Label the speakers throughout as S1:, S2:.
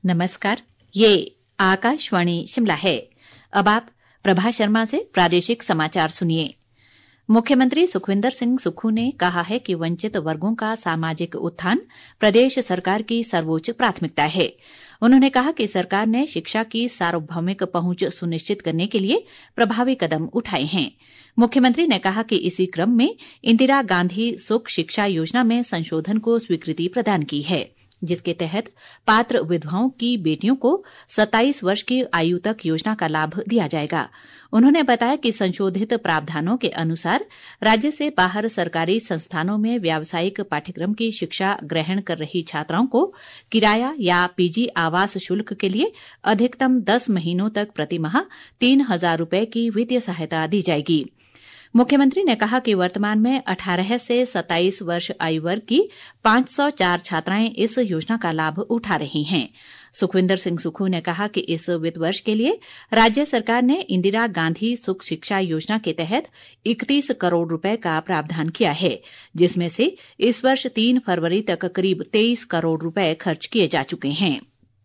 S1: नमस्कार, ये आकाशवाणी शिमला है। अब आप प्रभा शर्मा से प्रादेशिक समाचार सुनिए। मुख्यमंत्री सुखविंदर सिंह सुक्खू ने कहा है कि वंचित वर्गों का सामाजिक उत्थान प्रदेश सरकार की सर्वोच्च प्राथमिकता है। उन्होंने कहा कि सरकार ने शिक्षा की सार्वभौमिक पहुंच सुनिश्चित करने के लिए प्रभावी कदम उठाए हैं। मुख्यमंत्री ने कहा कि इसी क्रम में इंदिरा गांधी सुख शिक्षा योजना में संशोधन को स्वीकृति प्रदान की है, जिसके तहत पात्र विधवाओं की बेटियों को 27 वर्ष की आयु तक योजना का लाभ दिया जाएगा। उन्होंने बताया कि संशोधित प्रावधानों के अनुसार राज्य से बाहर सरकारी संस्थानों में व्यावसायिक पाठ्यक्रम की शिक्षा ग्रहण कर रही छात्राओं को किराया या पीजी आवास शुल्क के लिए अधिकतम 10 महीनों तक प्रतिमाह 3,000 रुपए की वित्तीय सहायता दी जाएगी। मुख्यमंत्री ने कहा कि वर्तमान में 18 से 27 वर्ष आयु वर्ग की 504 छात्राएं इस योजना का लाभ उठा रही हैं। सुखविंदर सिंह सुक्खू ने कहा कि इस वित्त वर्ष के लिए राज्य सरकार ने इंदिरा गांधी सुख शिक्षा योजना के तहत 31 करोड़ रुपए का प्रावधान किया है, जिसमें से इस वर्ष 3 फरवरी तक करीब 23 करोड़ रुपए खर्च किए जा चुके हैं।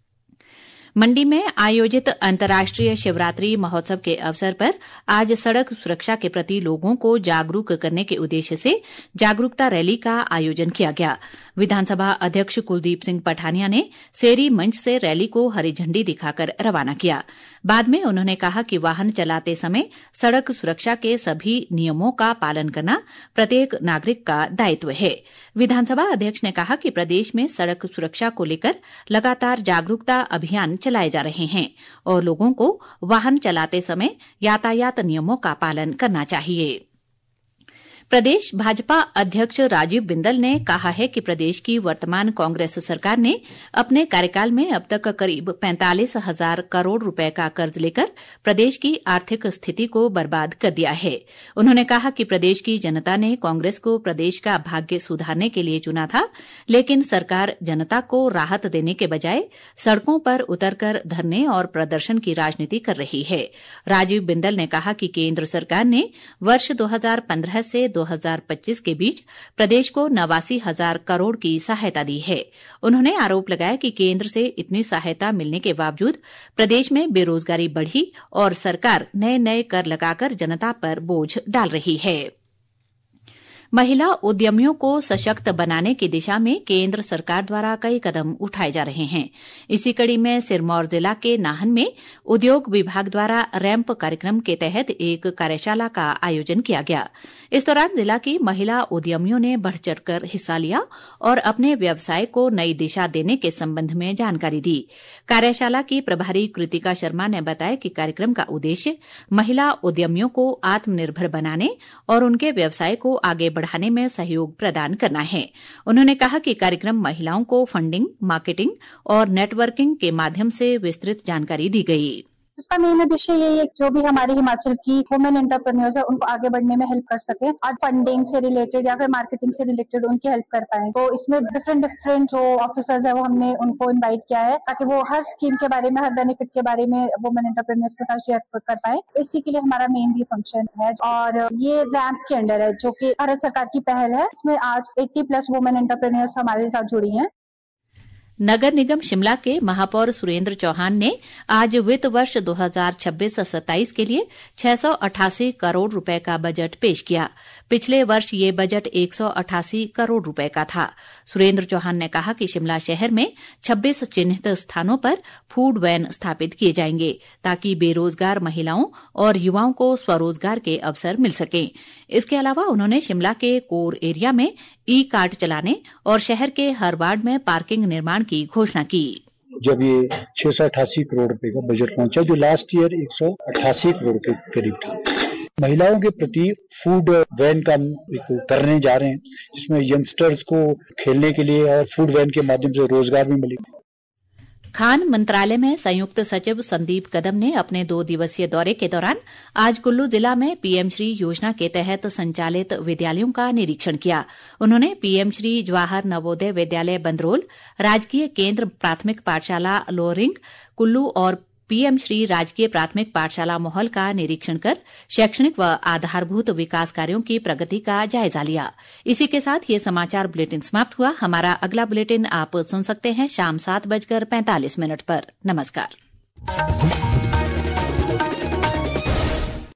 S1: मंडी में आयोजित अंतर्राष्ट्रीय शिवरात्रि महोत्सव के अवसर पर आज सड़क सुरक्षा के प्रति लोगों को जागरूक करने के उद्देश्य से जागरूकता रैली का आयोजन किया गया। विधानसभा अध्यक्ष कुलदीप सिंह पठानिया ने सेरी मंच से रैली को हरी झंडी दिखाकर रवाना किया। बाद में उन्होंने कहा कि वाहन चलाते समय सड़क सुरक्षा के सभी नियमों का पालन करना प्रत्येक नागरिक का दायित्व है। विधानसभा अध्यक्ष ने कहा कि प्रदेश में सड़क सुरक्षा को लेकर लगातार जागरूकता अभियान चलाए जा रहे हैं और लोगों को वाहन चलाते समय यातायात नियमों का पालन करना चाहिए। प्रदेश भाजपा अध्यक्ष राजीव बिंदल ने कहा है कि प्रदेश की वर्तमान कांग्रेस सरकार ने अपने कार्यकाल में अब तक करीब 45,000 करोड़ रुपए का कर्ज लेकर प्रदेश की आर्थिक स्थिति को बर्बाद कर दिया है। उन्होंने कहा कि प्रदेश की जनता ने कांग्रेस को प्रदेश का भाग्य सुधारने के लिए चुना था, लेकिन सरकार जनता को राहत देने के बजाय सड़कों पर उतरकर धरने और प्रदर्शन की राजनीति कर रही है। राजीव बिंदल ने कहा कि केंद्र सरकार ने वर्ष 2015 से 2025 के बीच प्रदेश को 89,000 करोड़ की सहायता दी है। उन्होंने आरोप लगाया कि केंद्र से इतनी सहायता मिलने के बावजूद प्रदेश में बेरोजगारी बढ़ी और सरकार नए नए कर लगाकर जनता पर बोझ डाल रही है। महिला उद्यमियों को सशक्त बनाने की दिशा में केंद्र सरकार द्वारा कई कदम उठाए जा रहे हैं। इसी कड़ी में सिरमौर जिला के नाहन में उद्योग विभाग द्वारा रैंप कार्यक्रम के तहत एक कार्यशाला का आयोजन किया गया। इस दौरान जिला की महिला उद्यमियों ने बढ़ चढ़कर हिस्सा लिया और अपने व्यवसाय को नई दिशा देने के संबंध में जानकारी दी। कार्यशाला की प्रभारी कृतिका शर्मा ने बताया कि कार्यक्रम का उद्देश्य महिला उद्यमियों को आत्मनिर्भर बनाने और उनके व्यवसाय को आगे बढ़ाने में सहयोग प्रदान करना है। उन्होंने कहा कि कार्यक्रम महिलाओं को फंडिंग, मार्केटिंग और नेटवर्किंग के माध्यम से विस्तृत जानकारी दी गई।
S2: इसका मेन उद्देश्य यही है जो भी हमारे हिमाचल की वुमेन एंटरप्रेन्योर्स है उनको आगे बढ़ने में हेल्प कर सके और फंडिंग से रिलेटेड या फिर मार्केटिंग से रिलेटेड उनकी हेल्प कर पाए। तो इसमें डिफरेंट जो ऑफिसर्स है वो हमने उनको इनवाइट किया है ताकि वो हर स्कीम के बारे में, हर बेनिफिट के बारे में वुमेन एंटरप्रेन्योर्स के साथ शेयर कर पाए। इसी के लिए हमारा मेन ये फंक्शन है और ये रैंप के अंडर है जो कि भारत सरकार की पहल है। इसमें आज 80+ वुमेन एंटरप्रेन्योर्स हमारे साथ जुड़ी हैं।
S1: नगर निगम शिमला के महापौर सुरेंद्र चौहान ने आज वित्त वर्ष 2026-27 के लिए 688 करोड़ रुपए का बजट पेश किया। पिछले वर्ष ये बजट 188 करोड़ रुपए का था। सुरेंद्र चौहान ने कहा कि शिमला शहर में 26 चिन्हित स्थानों पर फूड वैन स्थापित किए जाएंगे ताकि बेरोजगार महिलाओं और युवाओं को स्वरोजगार के अवसर मिल सकें। इसके अलावा उन्होंने शिमला के कोर एरिया में ई कार्ट चलाने और शहर के हर वार्ड में पार्किंग निर्माण की घोषणा की।
S3: जब ये 688 करोड़ रुपए का बजट पहुंचा जो लास्ट ईयर 188 करोड़ के करीब था, महिलाओं के प्रति फूड वैन का करने जा रहे हैं जिसमें यंगस्टर्स को खेलने के लिए और फूड वैन के माध्यम से रोजगार भी मिलेगा।
S1: खान मंत्रालय में संयुक्त सचिव संदीप कदम ने अपने 2 दिवसीय दौरे के दौरान आज कुल्लू जिला में पीएम श्री योजना के तहत संचालित विद्यालयों का निरीक्षण किया। उन्होंने पीएम श्री जवाहर नवोदय विद्यालय बंदरोल, राजकीय केंद्र प्राथमिक पाठशाला लोअरिंग कुल्लू और पीएम श्री राजकीय प्राथमिक पाठशाला मोहल का निरीक्षण कर शैक्षणिक व आधारभूत विकास कार्यों की प्रगति का जायजा लिया। इसी के साथ ये समाचार बुलेटिन समाप्त हुआ। हमारा अगला बुलेटिन आप सुन सकते हैं शाम 7:45 पर। नमस्कार।